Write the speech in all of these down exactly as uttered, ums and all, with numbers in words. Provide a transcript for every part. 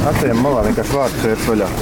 Atējām malā vienkārši vārtus vērt vaļā.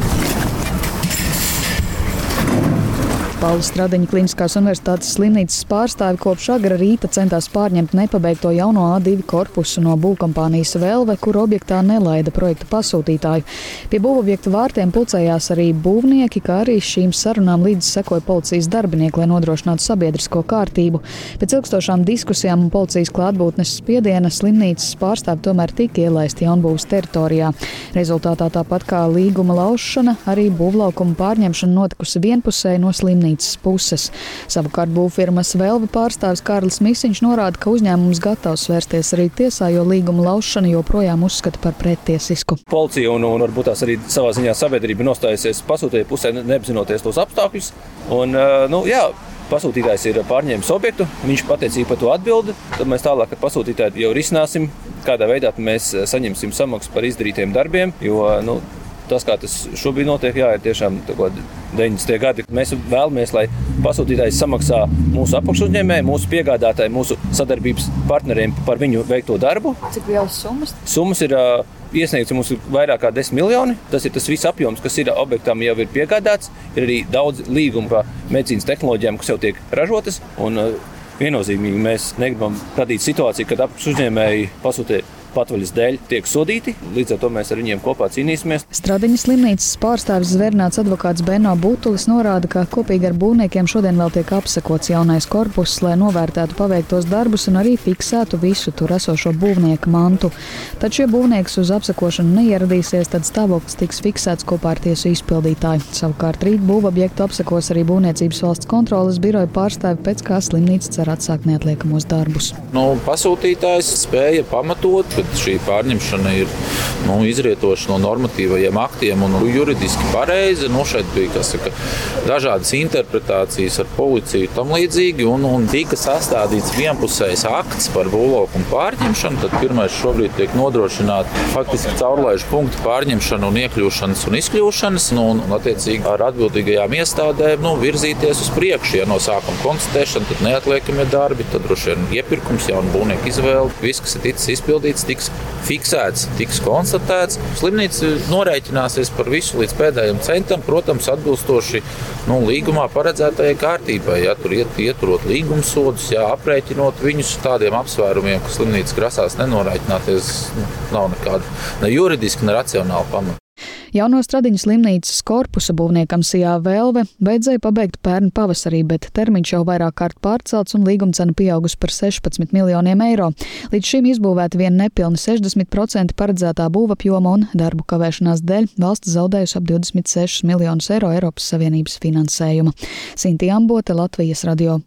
Pauļa Stradiņa Kliniskās universitātes slimnīcas pārstāvi kopš agra rīta centās pārņemt nepabeigto jauno A divi korpusu no būvkompānijas Velve, kur objektā nelaida projekta pasūtītāju. Pie būvobjekta vārtiem pulcējās arī būvnieki, kā arī šīm sarunām līdz sekoja policijas darbinieki, lai nodrošinātu sabiedrisko kārtību. Pēc ilgstošām diskusijām un policijas klātbūtnes spiediena slimnīcas pārstāvi tomēr tika ielaisti jaunbūves teritorijā. Rezultātā tāpat kā līguma laušana, arī būvlaukuma pārņemšana notikusi vienpusēji no slimnīcas puses. Savukārt būvfirmas Velve pārstāvis Kārlis Misiņš norāda, ka uzņēmums gatavs vērsties arī tiesā, jo līguma laušana joprojām uzskata par prettiesisku. Policija un, un varbūt tās arī savā ziņā sabiedrība nostājusies pasūtītāju pusē, neapzinoties tos apstākļus. Un, nu, jā, pasūtītājs ir pārņēmis objektu, viņš pateicīgi par to atbildi, tad mēs tālāk ar pasūtītāju jau risināsim, kādā veidā mēs saņemsim samaksu par izdarītiem darbiem, jo, nu, tas, kā tas šobrīd notiek, jā, ir tiešām deviņdesmitie gadi. Mēs vēlamies, lai pasūtītājs samaksā mūsu apakšuzņēmēji, mūsu piegādātāji, mūsu sadarbības partneriem par viņu veikto darbu. Cik lielas summas? Summas ir uh, iesniegts mums vairāk kā desmit miljoni. Tas ir tas viss apjoms, kas ir objektām jau ir piegādāts. Ir arī daudz līgumu par medicīnas tehnoloģijām, kas jau tiek ražotas. Un uh, viennozīmīgi mēs negribam radīt situāciju, kad apakšuzņēmēji pasūtītāji patvaļas dēļ tiek sodīti, līdz ar to mēs ar viņiem kopā cīnīsimies. Stradiņas slimnīcas pārstāvis zvērnāts advokāts Benno Butulis norāda, ka kopīgi ar būvniekiem šodien vēl tiek apsekots jaunais korpus, lai novērtētu paveiktos darbus un arī fiksētu visu tur esošo būvnieku mantu. Taču, ja būvnieks uz apsekošanu neieradīsies, tad stāvoklis tiks fiksēts kopā ar tiesu izpildītāju. Savukārt rīt būvobjektu apsekos arī Būvniecības valsts kontroles biroja pārstāvi, pēc kā slimnīca cer atsākt neatliekamos darbus. Nu, pasūtītājs spēja pamatot, bet šī pārņemšana ir nu, izrietoša no normatīvajiem aktiem un juridiski pareizi. Nu, šeit bija, kas saka, dažādas interpretācijas ar policiju tam līdzīgi un, un tika sastādīts vienpusējs akts par būvlaukumu pārņemšanu. Tad pirmais šobrīd tiek nodrošināta faktiski caurlaižu punktu pārņemšana un iekļūšanas un izkļūšanas nu, un, un attiecīgi ar atbildīgajām iestādēm nu, virzīties uz priekšu. Ja no sākuma konstatēšana, tad neatliekamie darbi, tad droši vien iepirkums, jauna būvnieka izvēle. Viss, kas ir ticis izpildīts, tiks fiksēts, tiks konstatēts. Slimnīca norēķināsies par visu līdz pēdējiem centam, protams, atbilstoši nu, līgumā paredzētajai kārtībai. Ja, tur iet, ieturot līgumsodus, ja, aprēķinot viņus tādiem apsvērumiem, ka slimnīca grasās nenorēķināties, nu, nav nekāda ne juridiski, ne racionāla pamata. Jauno Stradiņas slimnīcas korpusa būvniekam Sijā Velve beidzēja pabeigt pērn pavasarī, bet termiņš jau vairāk kārt pārcelts un līgumcena pieaugusi par sešpadsmit miljoniem eiro. Līdz šim izbūvēta vien nepilni sešdesmit procenti paredzētā būvapjoma un darbu kavēšanās dēļ valsts zaudējusi ap divdesmit sešus miljonus eiro Eiropas Savienības finansējuma. Sintīna Ambote, Latvijas radio.